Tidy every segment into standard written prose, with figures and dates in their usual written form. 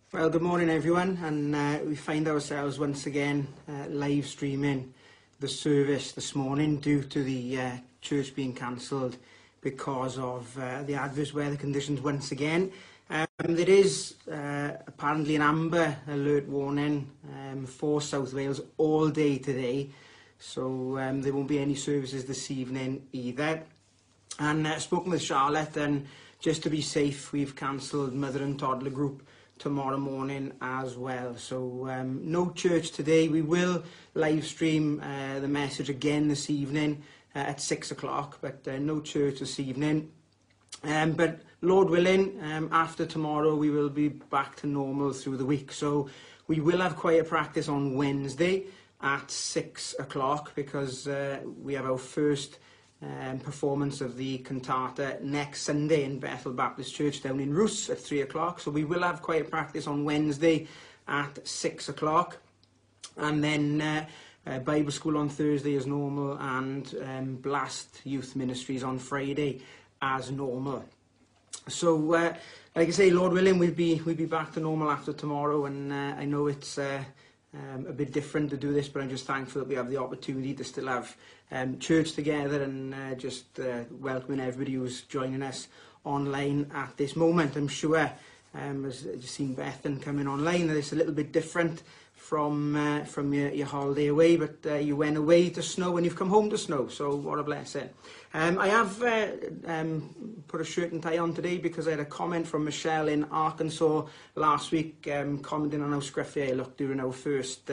Well, good morning everyone, and we find ourselves once again live streaming the service this morning due to the church being cancelled because of the adverse weather conditions once again. There is apparently an amber alert warning for South Wales all day today, so there won't be any services this evening either. And I've spoken with Charlotte, and just to be safe, we've cancelled mother and toddler group tomorrow morning as well. So no church today. We will live stream the message again this evening at 6 o'clock, but no church this evening. But Lord willing, after tomorrow we will be back to normal through the week. So we will have choir practice on Wednesday at 6 o'clock because we have our first performance of the cantata next Sunday in Bethel Baptist Church down in Roos at 3 o'clock. So we will have choir practice on Wednesday at 6 o'clock, and then Bible school on Thursday as normal, and Blast Youth Ministries on Friday as normal. So like I say, Lord willing, we'll be back to normal after tomorrow, and I know it's a bit different to do this, but I'm just thankful that we have the opportunity to still have church together, and just welcoming everybody who's joining us online at this moment. I'm sure, as you've seen Bethan coming online, that it's a little bit different from your holiday away, but you went away to snow and you've come home to snow, so what a blessing. I have put a shirt and tie on today because I had a comment from Michelle in Arkansas last week, commenting on how scruffy I looked during our first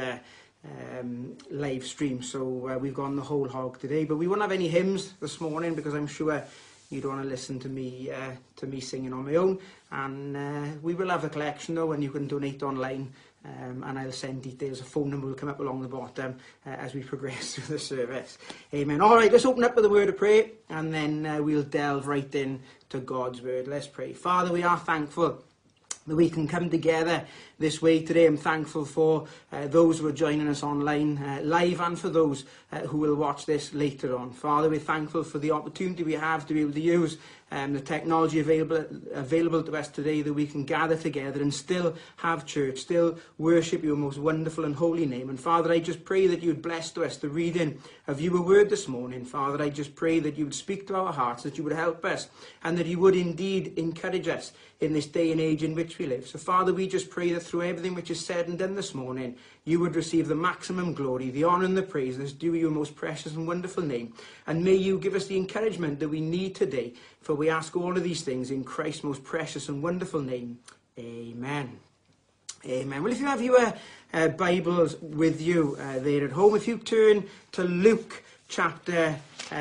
live stream. So we've gone the whole hog today, but we won't have any hymns this morning because I'm sure you don't want to listen to me singing on my own. And we will have a collection though, and you can donate online. And I'll send details. A phone number will come up along the bottom as we progress through the service. Amen. All right, let's open up with a word of prayer, and then we'll delve right in to God's word. Let's pray. Father, we are thankful that we can come together this way today. I'm thankful for those who are joining us online live, and for those who will watch this later on. Father, we're thankful for the opportunity we have to be able to use the technology available to us today, that we can gather together and still have church, still worship your most wonderful and holy name. And Father, I just pray that you would bless to us the reading of your word this morning. Father, I just pray that you would speak to our hearts, that you would help us, and that you would indeed encourage us in this day and age in which we live. So Father, we just pray that through everything which is said and done this morning, you would receive the maximum glory, the honour and the praise that's due your most precious and wonderful name. And may you give us the encouragement that we need today, for we ask all of these things in Christ's most precious and wonderful name. Amen. Amen. Well, if you have your Bibles with you there at home, if you turn to Luke chapter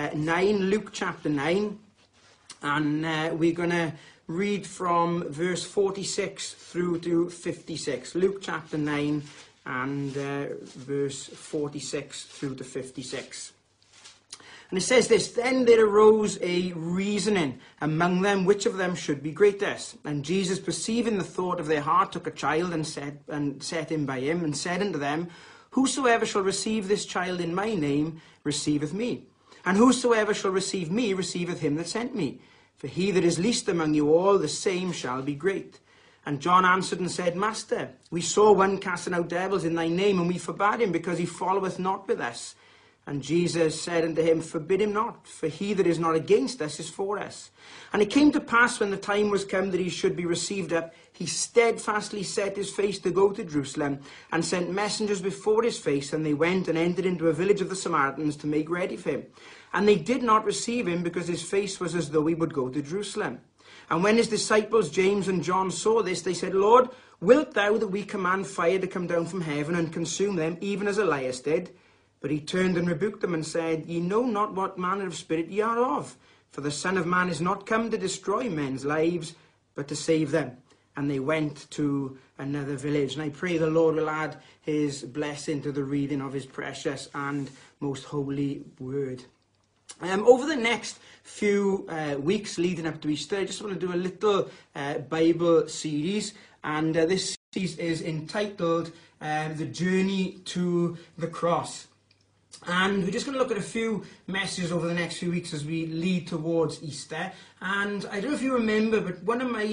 9, and we're going to read from verse 46 through to 56. Luke chapter 9 and verse 46 through to 56. And it says this: Then there arose a reasoning among them which of them should be greatest. And Jesus, perceiving the thought of their heart, took a child and set him by him, and said unto them, Whosoever shall receive this child in my name receiveth me. And whosoever shall receive me receiveth him that sent me. For he that is least among you all, the same shall be great. And John answered and said, Master, we saw one casting out devils in thy name, and we forbade him, because he followeth not with us. And Jesus said unto him, Forbid him not, for he that is not against us is for us. And it came to pass, when the time was come that he should be received up, he steadfastly set his face to go to Jerusalem, and sent messengers before his face, and they went and entered into a village of the Samaritans to make ready for him. And they did not receive him, because his face was as though he would go to Jerusalem. And when his disciples James and John saw this, they said, Lord, wilt thou that we command fire to come down from heaven and consume them, even as Elias did? But he turned and rebuked them and said, Ye know not what manner of spirit ye are of. For the Son of Man is not come to destroy men's lives, but to save them. And they went to another village. And I pray the Lord will add his blessing to the reading of his precious and most holy word. Over the next few weeks leading up to Easter, I just want to do a little Bible series, and this series is entitled The Journey to the Cross. And we're just going to look at a few messages over the next few weeks as we lead towards Easter. And I don't know if you remember, but one of my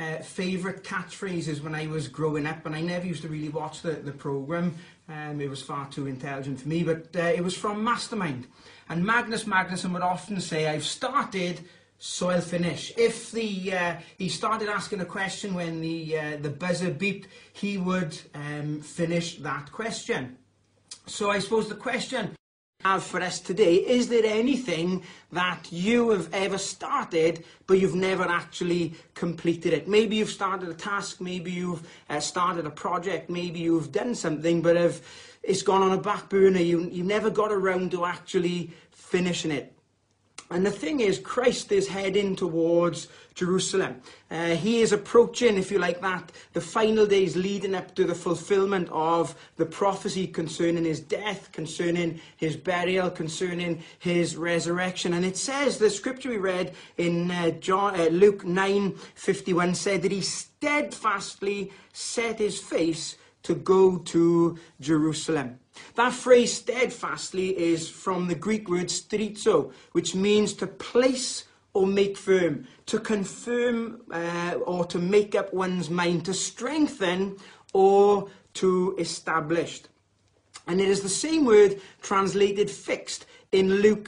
favourite catchphrases when I was growing up, and I never used to really watch the programme. It was far too intelligent for me, but it was from Mastermind. And Magnus Magnusson would often say, "I've started, so I'll finish." If he started asking a question when the buzzer beeped, he would finish that question. So I suppose the question I have for us today, is there anything that you have ever started but you've never actually completed it? Maybe you've started a task, maybe you've started a project, maybe you've done something, but it's gone on a back burner. You never got around to actually finishing it. And the thing is, Christ is heading towards Jerusalem. He is approaching, if you like that, the final days leading up to the fulfillment of the prophecy concerning his death, concerning his burial, concerning his resurrection. And it says, the scripture we read in Luke 9:51 said that he steadfastly set his face to go to Jerusalem. That phrase steadfastly is from the Greek word sterizo, which means to place or make firm, to confirm or to make up one's mind, to strengthen or to establish. And it is the same word translated fixed in Luke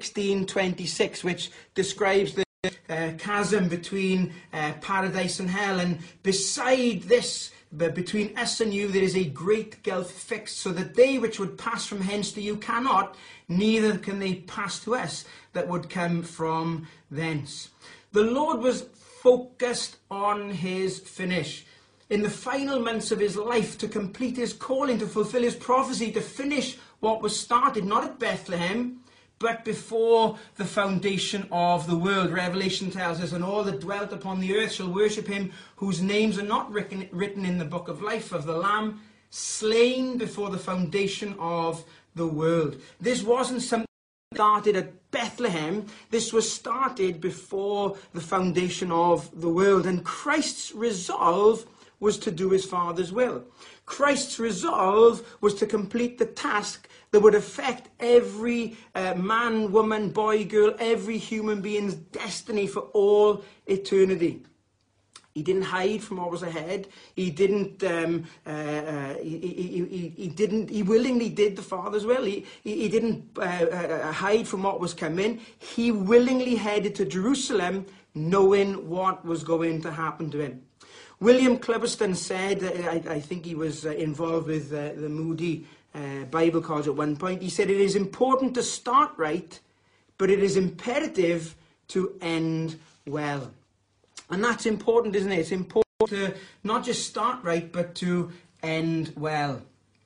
16:26, which describes the chasm between paradise and hell. And beside this, but between us and you there is a great gulf fixed, so that they which would pass from hence to you cannot, neither can they pass to us that would come from thence. The Lord was focused on his finish. In the final months of his life, to complete his calling, to fulfill his prophecy, to finish what was started, not at Bethlehem, but before the foundation of the world. Revelation tells us, "And all that dwelt upon the earth shall worship him, whose names are not written in the book of life of the Lamb, slain before the foundation of the world." This wasn't something that started at Bethlehem. This was started before the foundation of the world. And Christ's resolve was to do his Father's will. Christ's resolve was to complete the task that would affect every man, woman, boy, girl, every human being's destiny for all eternity. He didn't hide from what was ahead. He didn't. He willingly did the Father's will. He didn't hide from what was coming. He willingly headed to Jerusalem, knowing what was going to happen to him. William Clubberston said, I think he was involved with the Moody Bible College at one point, he said, "It is important to start right, but it is imperative to end well." And that's important, isn't it? It's important to not just start right, but to end well.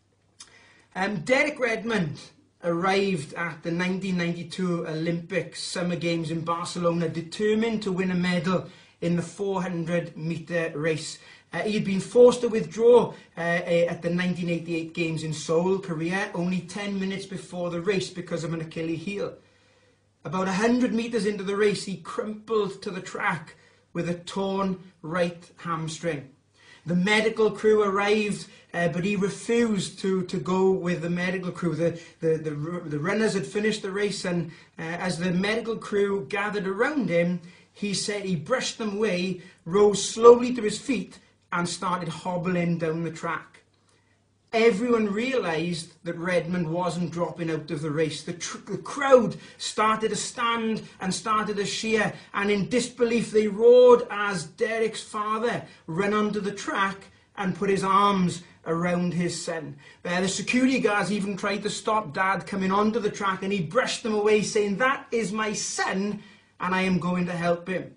Derek Redmond arrived at the 1992 Olympic Summer Games in Barcelona, determined to win a medal in the 400-metre race. He had been forced to withdraw at the 1988 Games in Seoul, Korea, only 10 minutes before the race because of an Achilles heel. About 100 metres into the race, he crumpled to the track with a torn right hamstring. The medical crew arrived, but he refused to go with the medical crew. The runners had finished the race, and as the medical crew gathered around him, he said he brushed them away, rose slowly to his feet, and started hobbling down the track. Everyone realised that Redmond wasn't dropping out of the race. The crowd started to stand and started to cheer, and in disbelief they roared as Derek's father ran onto the track and put his arms around his son. The security guards even tried to stop Dad coming onto the track, and he brushed them away, saying, "That is my son, and I am going to help him."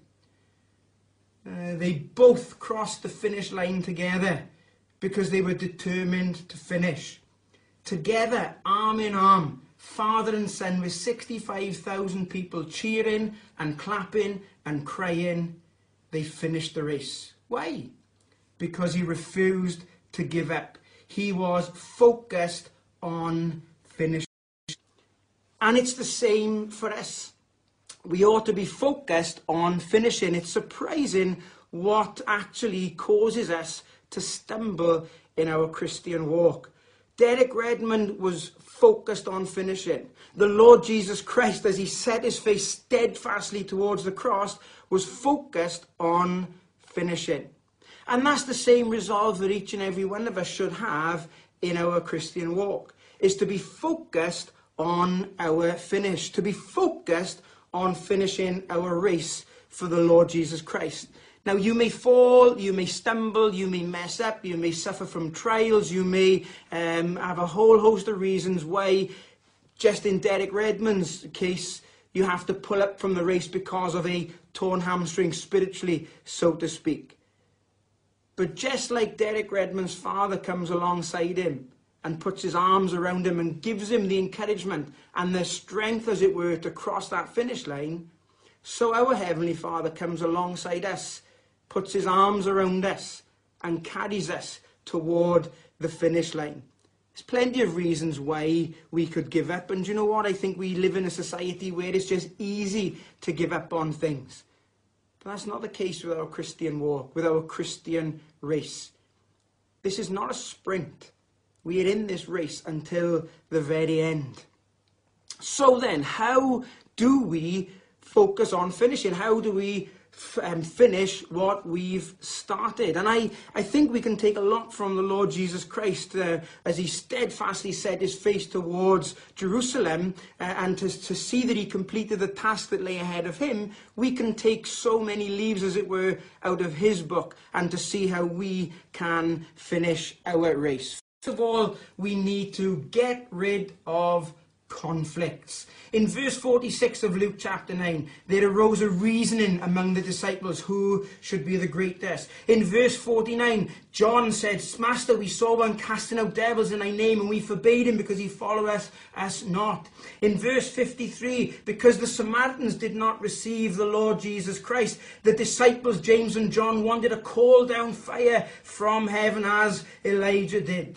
They both crossed the finish line together because they were determined to finish. Together, arm in arm, father and son, with 65,000 people cheering and clapping and crying, they finished the race. Why? Because he refused to give up. He was focused on finishing. And it's the same for us. We ought to be focused on finishing. It's surprising what actually causes us to stumble in our Christian walk. Derek Redmond was focused on finishing. The Lord Jesus Christ, as he set his face steadfastly towards the cross, was focused on finishing. And that's the same resolve that each and every one of us should have in our Christian walk, is to be focused on our finish, to be focused on finishing our race for the Lord Jesus Christ. Now, you may fall, you may stumble, you may mess up, you may suffer from trials, you may have a whole host of reasons why, just in Derek Redmond's case, you have to pull up from the race because of a torn hamstring spiritually, so to speak. But just like Derek Redmond's father comes alongside him and puts his arms around him and gives him the encouragement and the strength, as it were, to cross that finish line, so our Heavenly Father comes alongside us, puts his arms around us and carries us toward the finish line. There's plenty of reasons why we could give up. And do you know what? I think we live in a society where it's just easy to give up on things. But that's not the case with our Christian walk, with our Christian race. This is not a sprint. We are in this race until the very end. So then, how do we focus on finishing? How do we finish what we've started? And I think we can take a lot from the Lord Jesus Christ as he steadfastly set his face towards Jerusalem and to see that he completed the task that lay ahead of him. We can take so many leaves, as it were, out of his book and to see how we can finish our race. First of all, we need to get rid of conflicts. In verse 46 of Luke chapter 9, there arose a reasoning among the disciples who should be the greatest. In verse 49, John said, Master, we saw one casting out devils in thy name, and we forbade him because he followeth us not. In verse 53, because the Samaritans did not receive the Lord Jesus Christ, the disciples James and John wanted to call down fire from heaven as Elijah did.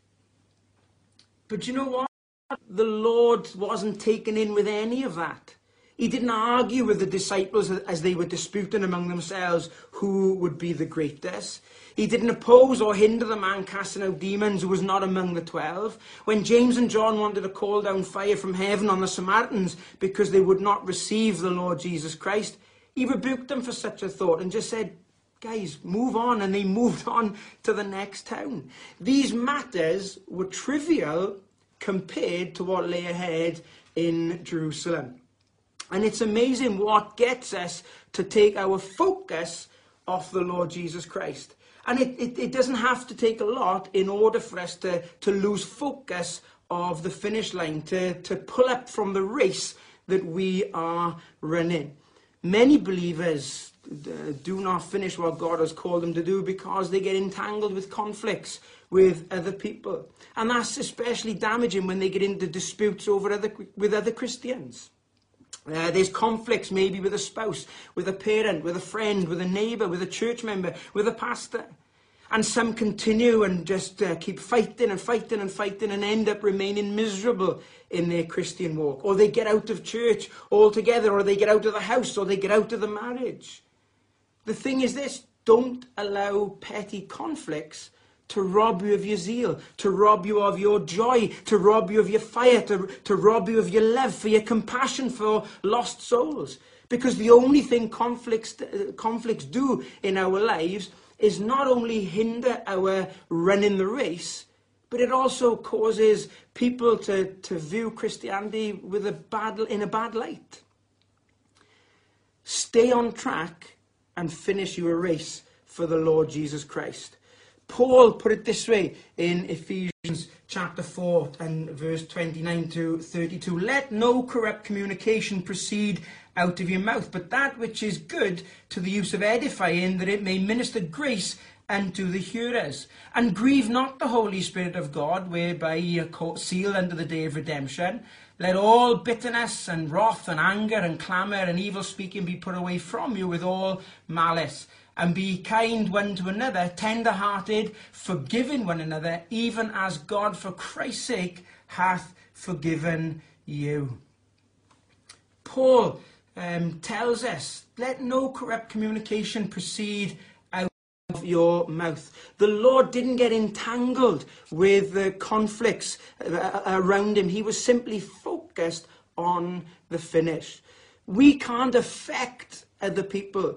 But you know what? The Lord wasn't taken in with any of that. He didn't argue with the disciples as they were disputing among themselves who would be the greatest. He didn't oppose or hinder the man casting out demons who was not among the 12. When James and John wanted to call down fire from heaven on the Samaritans because they would not receive the Lord Jesus Christ, he rebuked them for such a thought and just said, guys, move on. And they moved on to the next town. These matters were trivial compared to what lay ahead in Jerusalem. And it's amazing what gets us to take our focus off the Lord Jesus Christ. And it doesn't have to take a lot in order for us to lose focus of the finish line, to pull up from the race that we are running. Many believers do not finish what God has called them to do because they get entangled with conflicts with other people. And that's especially damaging when they get into disputes with other Christians. There's conflicts maybe with a spouse, with a parent, with a friend, with a neighbour, with a church member, with a pastor. And some continue and just keep fighting and fighting and fighting and end up remaining miserable in their Christian walk. Or they get out of church altogether, or they get out of the house, or they get out of the marriage. The thing is this: don't allow petty conflicts to rob you of your zeal, to rob you of your joy, to rob you of your fire, to rob you of your love, for your compassion for lost souls. Because the only thing conflicts do in our lives is not only hinder our running the race, but it also causes people to view Christianity in a bad light. Stay on track and finish your race for the Lord Jesus Christ. Paul put it this way in Ephesians chapter 4 and verse 29 to 32. Let no corrupt communication proceed out of your mouth, but that which is good to the use of edifying, that it may minister grace unto the hearers. And grieve not the Holy Spirit of God, whereby ye are sealed unto the day of redemption. Let all bitterness and wrath and anger and clamour and evil speaking be put away from you with all malice. And be kind one to another, tender-hearted, forgiving one another, even as God for Christ's sake hath forgiven you. Paul tells us, let no corrupt communication proceed out of your mouth. The Lord didn't get entangled with the conflicts around him. He was simply focused on the finish. We can't affect other people,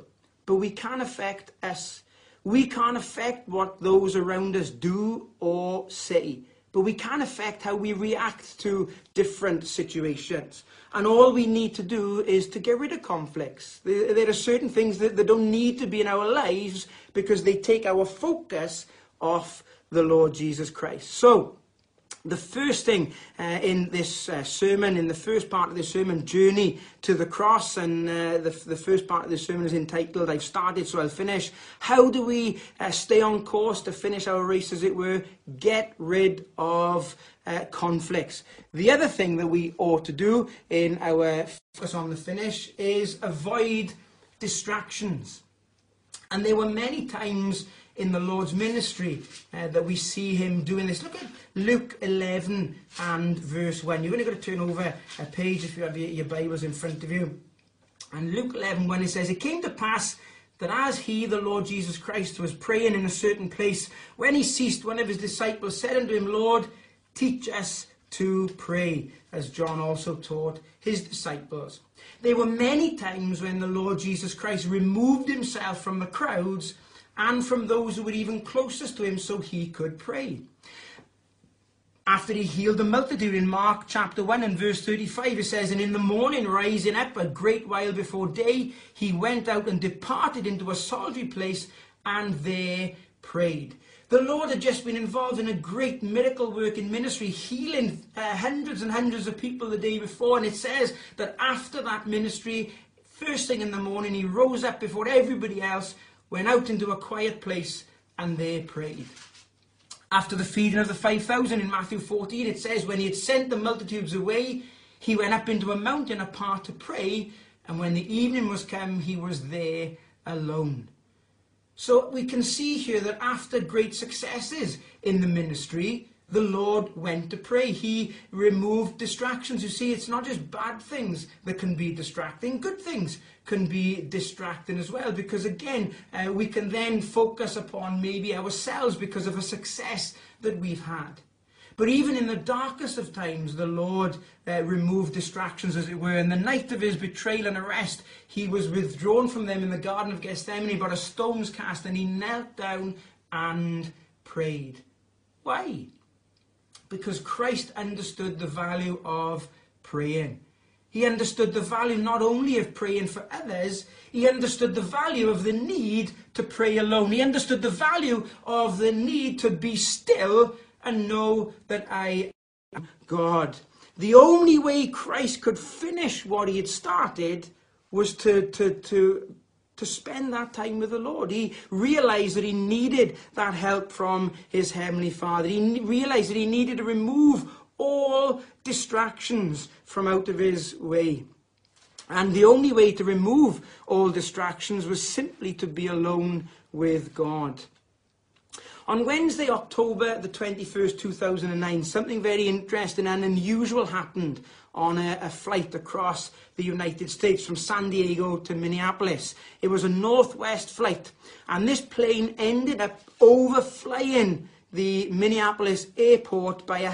but we can affect us. We can't affect what those around us do or say, but we can affect how we react to different situations. And all we need to do is to get rid of conflicts. There are certain things that don't need to be in our lives because they take our focus off the Lord Jesus Christ. So, the first thing in this sermon, in the first part of the sermon, Journey to the Cross, and the first part of the sermon is entitled, I've started so I'll finish. How do we stay on course to finish our race, as it were? Get rid of conflicts. The other thing that we ought to do in our focus on the finish is avoid distractions. And there were many times in the Lord's ministry that we see him doing this. Look at Luke 11 and verse 1. You're only going to turn over a page if you have your Bibles in front of you. And Luke 11, when it says, it came to pass that as he, the Lord Jesus Christ, was praying in a certain place, when he ceased, one of his disciples said unto him, Lord, teach us to pray, as John also taught his disciples. There were many times when the Lord Jesus Christ removed himself from the crowds and from those who were even closest to him so he could pray. After he healed the multitude in Mark chapter 1 and verse 35, it says, and in the morning rising up a great while before day, he went out and departed into a solitary place and there prayed. The Lord had just been involved in a great miracle work in ministry, healing hundreds and hundreds of people the day before. And it says that after that ministry, first thing in the morning, he rose up before everybody else, went out into a quiet place and there prayed. After the feeding of the 5,000 in Matthew 14, it says, when he had sent the multitudes away, he went up into a mountain apart to pray, and when the evening was come, he was there alone. So we can see here that after great successes in the ministry, the Lord went to pray. He removed distractions. You see, it's not just bad things that can be distracting. Good things can be distracting as well, because again, we can then focus upon maybe ourselves because of a success that we've had. But even in the darkest of times, the Lord removed distractions, as it were. In the night of his betrayal and arrest, he was withdrawn from them in the Garden of Gethsemane, but a stone's cast, and he knelt down and prayed. Why? Because Christ understood the value of praying. He understood the value not only of praying for others, he understood the value of the need to pray alone. He understood the value of the need to be still and know that I am God. The only way Christ could finish what he had started was to spend that time with the Lord. He realized that he needed that help from his Heavenly Father. He realized that he needed to remove all distractions from out of his way. And the only way to remove all distractions was simply to be alone with God. On Wednesday, October the 21st, 2009, something very interesting and unusual happened on a flight across the United States from San Diego to Minneapolis. It was a northwest flight, and this plane ended up overflying the Minneapolis airport by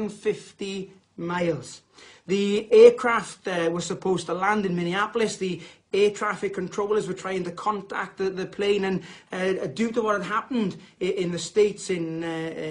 150 miles. The aircraft was supposed to land in Minneapolis. The air traffic controllers were trying to contact the plane, and due to what had happened in the States on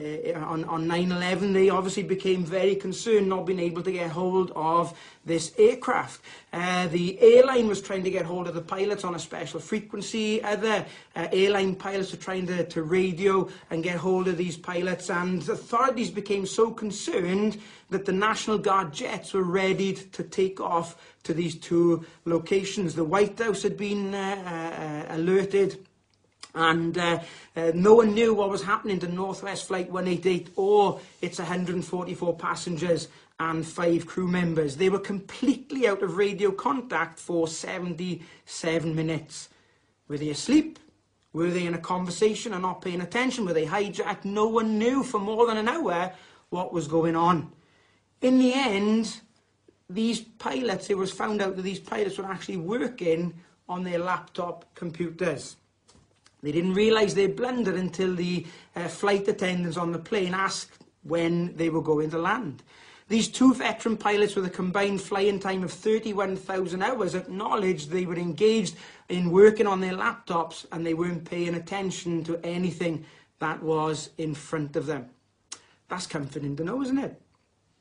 9/11, they obviously became very concerned, not being able to get hold of this aircraft. The airline was trying to get hold of the pilots on a special frequency. Other airline pilots were trying to radio and get hold of these pilots, and authorities became so concerned that the National Guard jets were ready to take off to these two locations. The White House had been alerted, and no one knew what was happening to Northwest Flight 188 or its 144 passengers and 5 crew members. They were completely out of radio contact for 77 minutes. Were they asleep? Were they in a conversation and not paying attention? Were they hijacked? No one knew for more than an hour what was going on. In the end, these pilots, it was found out that these pilots were actually working on their laptop computers. They didn't realise they blundered until the flight attendants on the plane asked when they were going to land. These 2 veteran pilots with a combined flying time of 31,000 hours acknowledged they were engaged in working on their laptops and they weren't paying attention to anything that was in front of them. That's comforting to know, isn't it?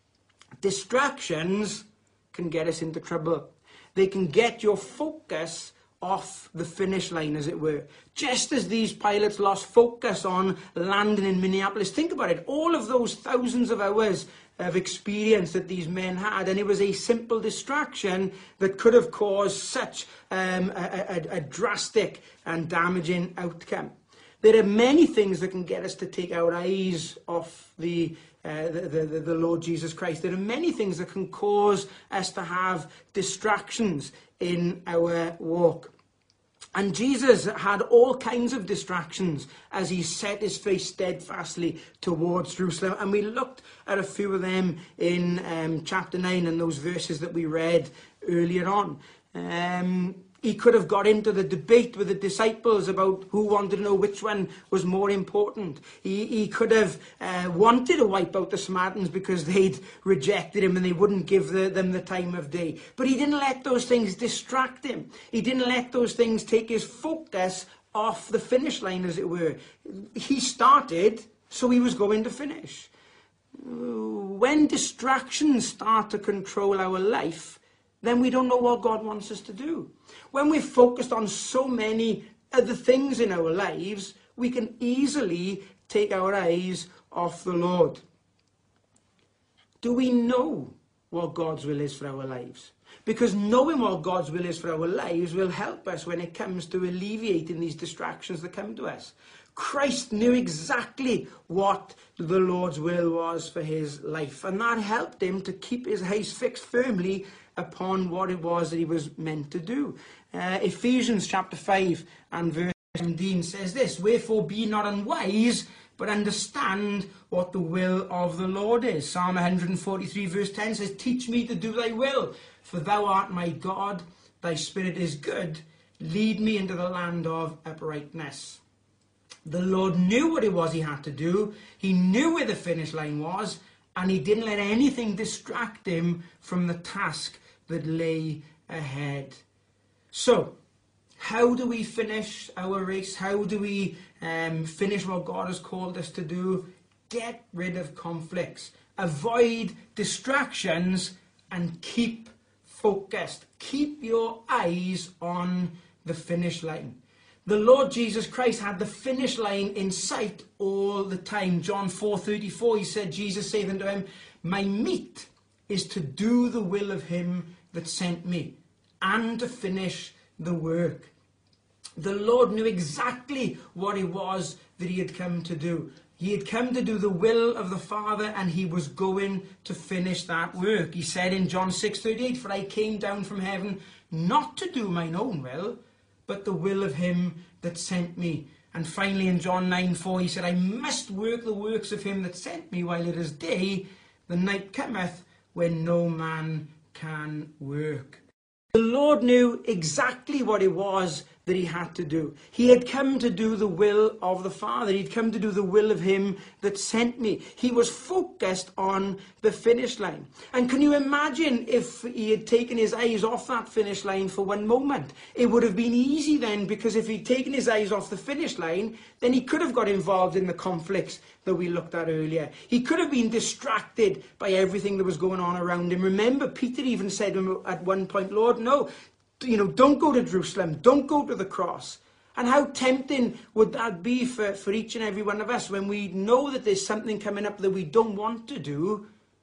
Distractions can get us into trouble. They can get your focus off the finish line, as it were. Just as these pilots lost focus on landing in Minneapolis. Think about it. All of those thousands of hours of experience that these men had, and it was a simple distraction that could have caused such a drastic and damaging outcome. There are many things that can get us to take our eyes off the Lord Jesus Christ. There are many things that can cause us to have distractions in our walk. And Jesus had all kinds of distractions as he set his face steadfastly towards Jerusalem. And we looked at a few of them in chapter 9 and those verses that we read earlier on. He could have got into the debate with the disciples about who wanted to know which one was more important. He could have wanted to wipe out the Samaritans because they'd rejected him and they wouldn't give them the time of day. But he didn't let those things distract him. He didn't let those things take his focus off the finish line, as it were. He started, so he was going to finish. When distractions start to control our life, then we don't know what God wants us to do. When we're focused on so many other things in our lives, we can easily take our eyes off the Lord. Do we know what God's will is for our lives? Because knowing what God's will is for our lives will help us when it comes to alleviating these distractions that come to us. Christ knew exactly what the Lord's will was for his life, and that helped him to keep his eyes fixed firmly upon what it was that he was meant to do. Ephesians chapter 5 and verse 17 says this: "Wherefore be not unwise, but understand what the will of the Lord is." Psalm 143 verse 10 says, "Teach me to do thy will, for thou art my God, thy spirit is good. Lead me into the land of uprightness." The Lord knew what it was he had to do. He knew where the finish line was, and he didn't let anything distract him from the task that lay ahead. So, how do we finish our race? How do we finish what God has called us to do? Get rid of conflicts. Avoid distractions and keep focused. Keep your eyes on the finish line. The Lord Jesus Christ had the finish line in sight all the time. John 4:34, he said, Jesus said unto him, "My meat is to do the will of him that sent me, and to finish the work." The Lord knew exactly what it was that he had come to do. He had come to do the will of the Father, and he was going to finish that work. He said in John 6:38, "For I came down from heaven not to do mine own will, but the will of him that sent me." And finally in John 9:4, he said, "I must work the works of him that sent me while it is day. The night cometh when no man can work." The Lord knew exactly what it was that he had to do. He had come to do the will of the Father. He'd come to do the will of him that sent me. He was focused on the finish line. And can you imagine if he had taken his eyes off that finish line for one moment? It would have been easy then, because if he'd taken his eyes off the finish line, then he could have got involved in the conflicts that we looked at earlier. He could have been distracted by everything that was going on around him. Remember, Peter even said to him at one point, "Lord, no, don't go to Jerusalem, don't go to the cross." And how tempting would that be for each and every one of us when we know that there's something coming up that we don't want to do,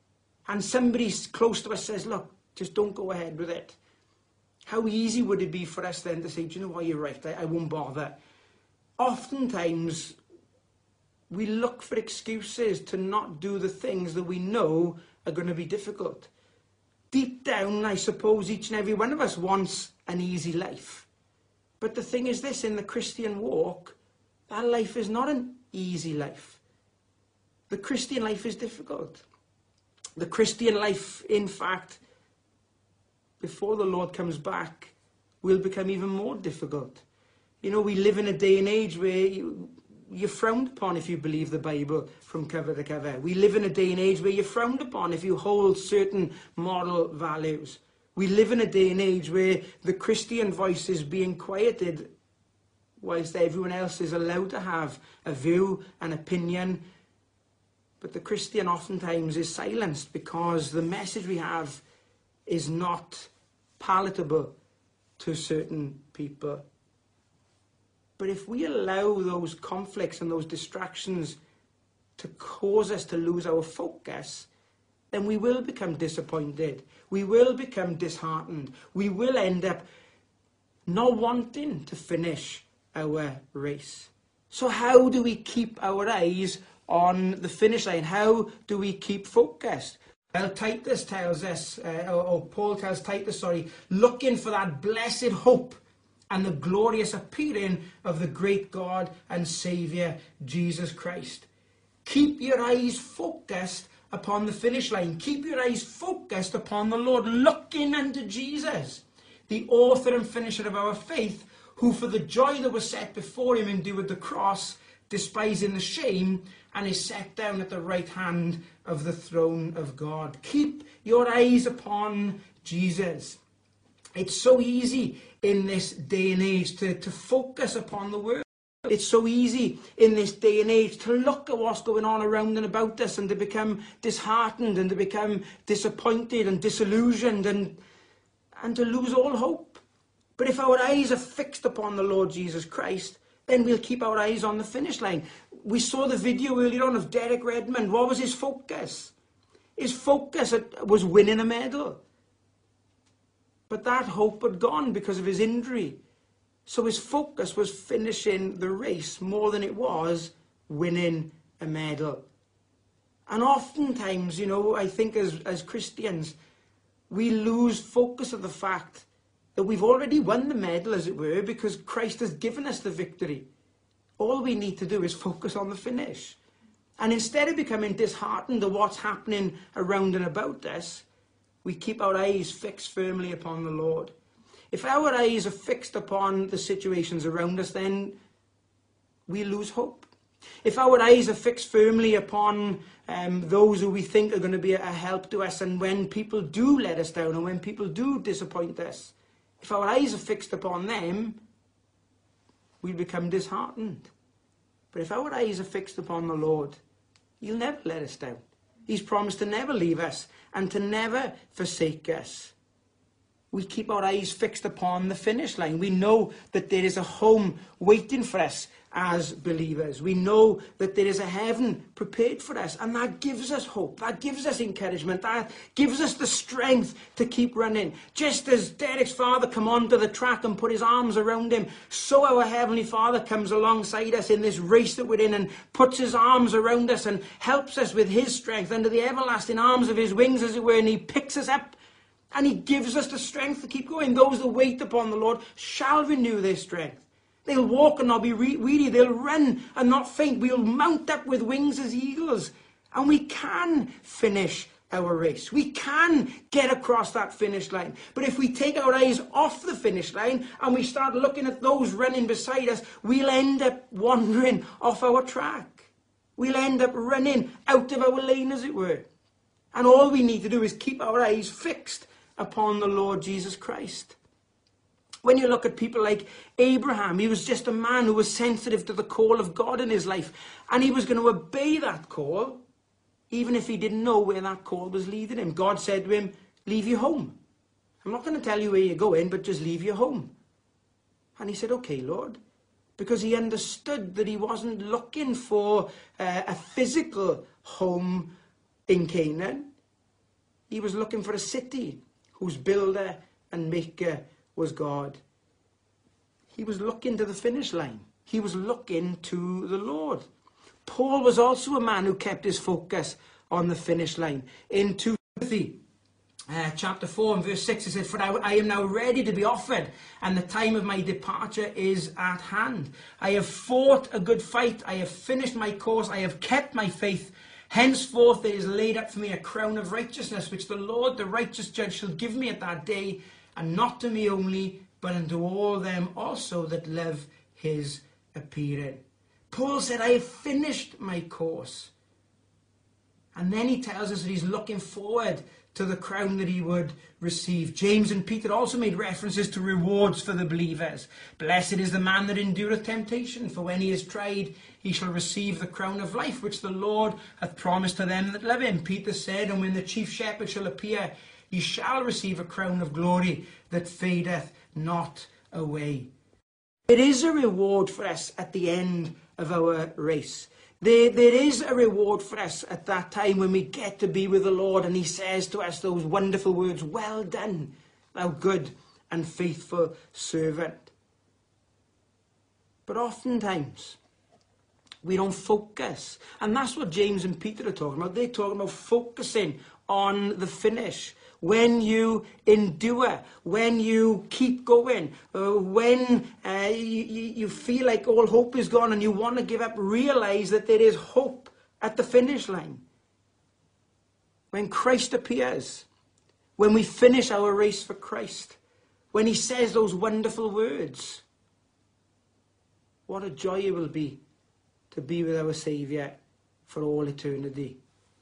and somebody close to us says, "Look, just don't go ahead with it." How easy would it be for us then to say, "Do you know what, you're right, I won't bother." Oftentimes, we look for excuses to not do the things that we know are going to be difficult. Deep down, I suppose each and every one of us wants an easy life. But the thing is this, in the Christian walk, that life is not an easy life. The Christian life is difficult. The Christian life, in fact, before the Lord comes back, will become even more difficult. We live in a day and age where you're frowned upon if you believe the Bible from cover to cover. We live in a day and age where you're frowned upon if you hold certain moral values. We live in a day and age where the Christian voice is being quieted whilst everyone else is allowed to have a view, an opinion. But the Christian oftentimes is silenced because the message we have is not palatable to certain people. But if we allow those conflicts and those distractions to cause us to lose our focus, then we will become disappointed. We will become disheartened. We will end up not wanting to finish our race. So how do we keep our eyes on the finish line? How do we keep focused? Well, Titus tells us, or Paul tells Titus, looking for that blessed hope and the glorious appearing of the great God and Saviour, Jesus Christ. Keep your eyes focused upon the finish line. Keep your eyes focused upon the Lord, looking unto Jesus, the author and finisher of our faith, who for the joy that was set before him endured the cross, despising the shame, and is set down at the right hand of the throne of God. Keep your eyes upon Jesus. It's so easy in this day and age to focus upon the world. It's so easy in this day and age to look at what's going on around and about us and to become disheartened and to become disappointed and disillusioned and to lose all hope. But if our eyes are fixed upon the Lord Jesus Christ, then we'll keep our eyes on the finish line. We saw the video earlier on of Derek Redmond. What was his focus? His focus was winning a medal. But that hope had gone because of his injury. So his focus was finishing the race more than it was winning a medal. And oftentimes, I think as Christians, we lose focus of the fact that we've already won the medal, as it were, because Christ has given us the victory. All we need to do is focus on the finish. And instead of becoming disheartened at what's happening around and about us, we keep our eyes fixed firmly upon the Lord. If our eyes are fixed upon the situations around us, then we lose hope. If our eyes are fixed firmly upon those who we think are going to be a help to us, and when people do let us down and when people do disappoint us, if our eyes are fixed upon them, we become disheartened. But if our eyes are fixed upon the Lord, he'll never let us down. He's promised to never leave us and to never forsake us. We keep our eyes fixed upon the finish line. We know that there is a home waiting for us as believers. We know that there is a heaven prepared for us, and that gives us hope. That gives us encouragement. That gives us the strength to keep running. Just as Derek's father come onto the track and put his arms around him, so our Heavenly Father comes alongside us in this race that we're in and puts his arms around us and helps us with his strength under the everlasting arms of his wings, as it were, and he picks us up and he gives us the strength to keep going. Those that wait upon the Lord shall renew their strength. They'll walk and not be weary. They'll run and not faint. We'll mount up with wings as eagles. And we can finish our race. We can get across that finish line. But if we take our eyes off the finish line and we start looking at those running beside us, we'll end up wandering off our track. We'll end up running out of our lane, as it were. And all we need to do is keep our eyes fixed upon the Lord Jesus Christ. When you look at people like Abraham, he was just a man who was sensitive to the call of God in his life. And he was going to obey that call, even if he didn't know where that call was leading him. God said to him, leave your home. I'm not going to tell you where you're going, but just leave your home. And he said, okay, Lord. Because he understood that he wasn't looking for a physical home in Canaan. He was looking for a city whose builder and maker was God. He was looking to the finish line. He was looking to the Lord. Paul was also a man who kept his focus on the finish line. In 2 Timothy chapter 4 and verse 6, he said, for I am now ready to be offered, and the time of my departure is at hand. I have fought a good fight. I have finished my course. I have kept my faith. Henceforth there is laid up for me a crown of righteousness, which the Lord, the righteous judge, shall give me at that day, and not to me only, but unto all them also that love his appearing. Paul said, I have finished my course. And then he tells us that he's looking forward to the crown that he would receive. James and Peter also made references to rewards for the believers. Blessed is the man that endureth temptation, for when he is tried, he shall receive the crown of life, which the Lord hath promised to them that love him. Peter said, and when the chief shepherd shall appear, he shall receive a crown of glory that fadeth not away. There is a reward for us at the end of our race. There is a reward for us at that time when we get to be with the Lord and he says to us those wonderful words, well done, thou good and faithful servant. But oftentimes, we don't focus. And that's what James and Peter are talking about. They're talking about focusing on the finish. When you endure, when you keep going, when you feel like all hope is gone and you want to give up, realize that there is hope at the finish line. When Christ appears, when we finish our race for Christ, when he says those wonderful words, what a joy it will be to be with our Saviour for all eternity.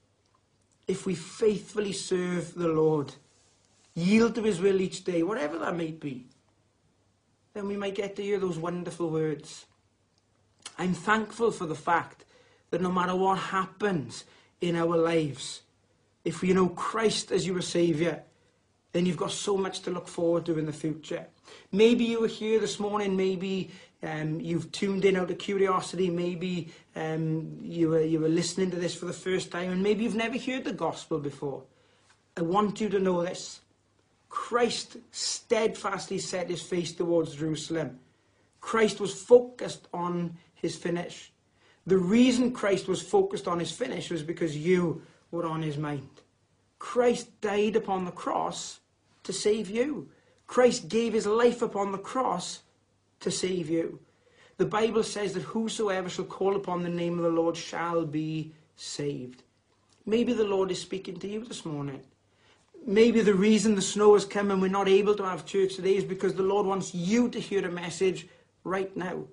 If we faithfully serve the Lord, yield to his will each day, whatever that may be, then we might get to hear those wonderful words. I'm thankful for the fact that no matter what happens in our lives, if we know Christ as your Saviour, then you've got so much to look forward to in the future. Maybe you were here this morning, maybe you've tuned in out of curiosity, maybe you were listening to this for the first time, and maybe you've never heard the gospel before. I want you to know this. Christ steadfastly set his face towards Jerusalem. Christ was focused on his finish. The reason Christ was focused on his finish was because you were on his mind. Christ died upon the cross to save you. Christ gave his life upon the cross to save you. The Bible says that whosoever shall call upon the name of the Lord shall be saved. Maybe the Lord is speaking to you this morning. Maybe the reason the snow has come and we're not able to have church today is because the Lord wants you to hear a message right now.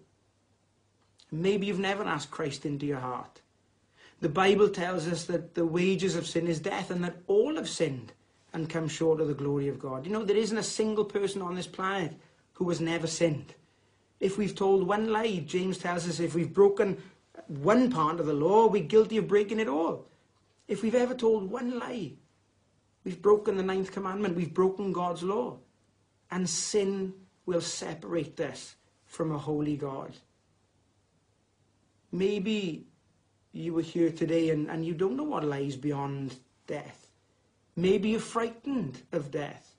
Maybe you've never asked Christ into your heart. The Bible tells us that the wages of sin is death and that all have sinned and come short of the glory of God. You know, there isn't a single person on this planet who has never sinned. If we've told one lie, James tells us if we've broken one part of the law, we're guilty of breaking it all. If we've ever told one lie, we've broken the 9th commandment. We've broken God's law. And sin will separate us from a holy God. Maybe you were here today and you don't know what lies beyond death. Maybe you're frightened of death.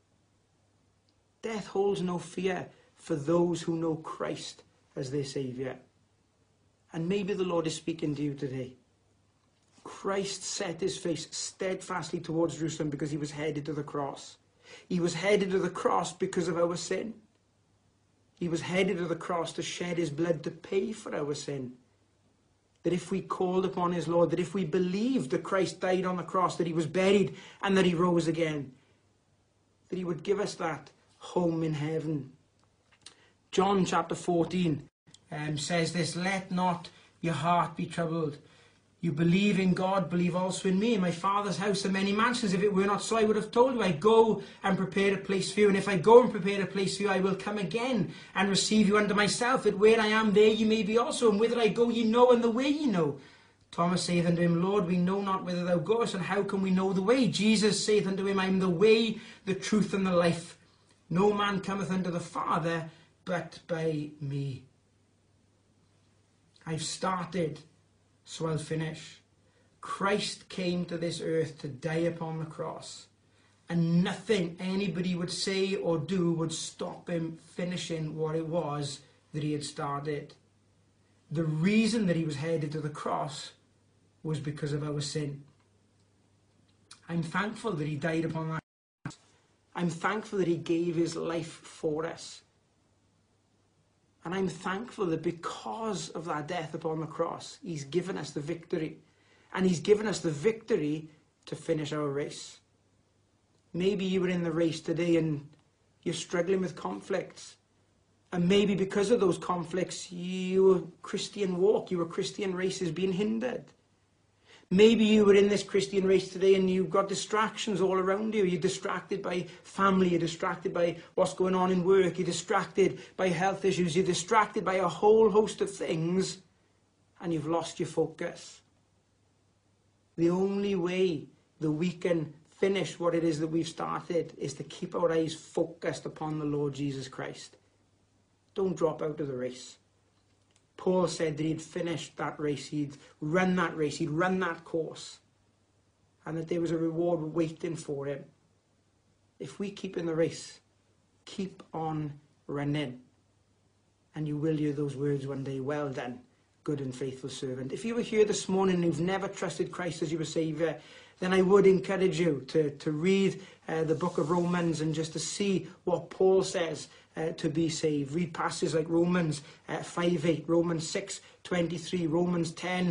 Death holds no fear for those who know Christ as their Saviour. And maybe the Lord is speaking to you today. Christ set his face steadfastly towards Jerusalem because he was headed to the cross. He was headed to the cross because of our sin. He was headed to the cross to shed his blood to pay for our sin. That if we called upon his Lord, that if we believed that Christ died on the cross, that he was buried and that he rose again, that he would give us that home in heaven. John chapter 14 says this, let not your heart be troubled. You believe in God, believe also in me. In my Father's house are many mansions. If it were not so, I would have told you. I go and prepare a place for you. And if I go and prepare a place for you, I will come again and receive you unto myself, that where I am, there you may be also. And whither I go, ye know, and the way ye know. Thomas saith unto him, Lord, we know not whither thou goest, and how can we know the way? Jesus saith unto him, I am the way, the truth, and the life. No man cometh unto the Father but by me. I've started, so I'll finish. Christ came to this earth to die upon the cross, and nothing anybody would say or do would stop him finishing what it was that he had started. The reason that he was headed to the cross was because of our sin. I'm thankful that he died upon that cross. I'm thankful that he gave his life for us. And I'm thankful that because of that death upon the cross, he's given us the victory. And he's given us the victory to finish our race. Maybe you were in the race today and you're struggling with conflicts. And maybe because of those conflicts, your Christian walk, your Christian race is being hindered. Maybe you were in this Christian race today and you've got distractions all around you. You're distracted by family, you're distracted by what's going on in work, you're distracted by health issues, you're distracted by a whole host of things, and you've lost your focus. The only way that we can finish what it is that we've started is to keep our eyes focused upon the Lord Jesus Christ. Don't drop out of the race. Paul said that he'd finished that race, he'd run that race, he'd run that course, and that there was a reward waiting for him. If we keep in the race, keep on running, and you will hear those words one day, well done, good and faithful servant. If you were here this morning and you've never trusted Christ as your Saviour, then I would encourage you to read the book of Romans and just to see what Paul says to be saved. Read passages like Romans 5:8, Romans 6:23, Romans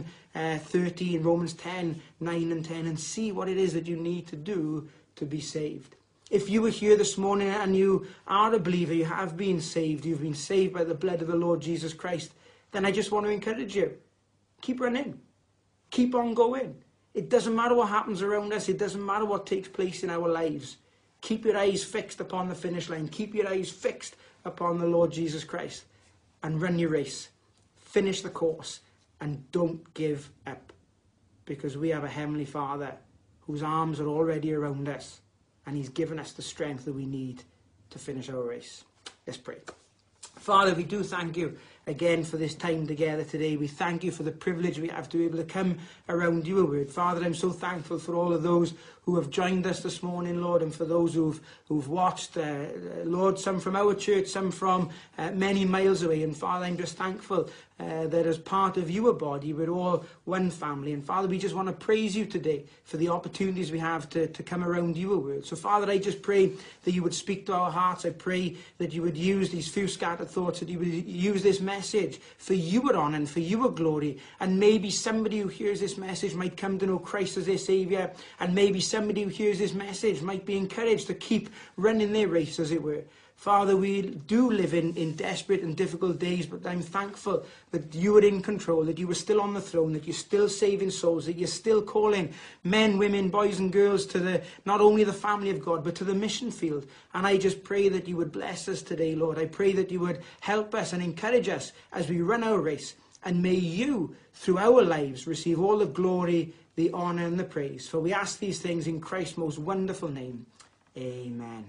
10:13, Romans 10:9 and 10, and see what it is that you need to do to be saved. If you were here this morning and you are a believer, you have been saved, you've been saved by the blood of the Lord Jesus Christ, then I just want to encourage you. Keep running. Keep on going. It doesn't matter what happens around us. It doesn't matter what takes place in our lives. Keep your eyes fixed upon the finish line. Keep your eyes fixed upon the Lord Jesus Christ. And run your race. Finish the course. And don't give up. Because we have a Heavenly Father whose arms are already around us. And He's given us the strength that we need to finish our race. Let's pray. Father, we do thank you again for this time together today. We thank you for the privilege we have to be able to come around your word. Father, I'm so thankful for all of those who have joined us this morning, Lord, and for those who've watched, Lord, some from our church, some from many miles away. And Father, I'm just thankful that as part of your body, we're all one family. And Father, we just want to praise you today for the opportunities we have to come around your word. So Father, I just pray that you would speak to our hearts. I pray that you would use these few scattered thoughts, that you would use this message for your honor and for your glory. And maybe somebody who hears this message might come to know Christ as their Saviour. And maybe somebody who hears this message might be encouraged to keep running their race, as it were. Father, we do live in desperate and difficult days, but I'm thankful that you are in control, that you are still on the throne, that you're still saving souls, that you're still calling men, women, boys and girls to not only the family of God, but to the mission field. And I just pray that you would bless us today, Lord. I pray that you would help us and encourage us as we run our race. And may you, through our lives, receive all the glory, the honour and the praise. For we ask these things in Christ's most wonderful name. Amen.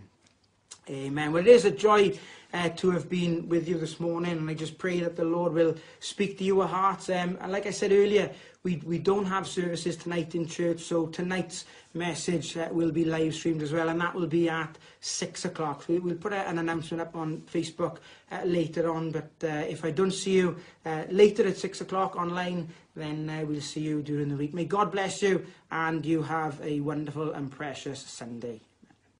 Amen. Well, it is a joy to have been with you this morning, and I just pray that the Lord will speak to your hearts. And like I said earlier, we don't have services tonight in church, so tonight's message will be live streamed as well, and that will be at 6 o'clock. So we'll put an announcement up on Facebook later on, but if I don't see you later at 6 o'clock online, then we'll see you during the week. May God bless you, and you have a wonderful and precious Sunday.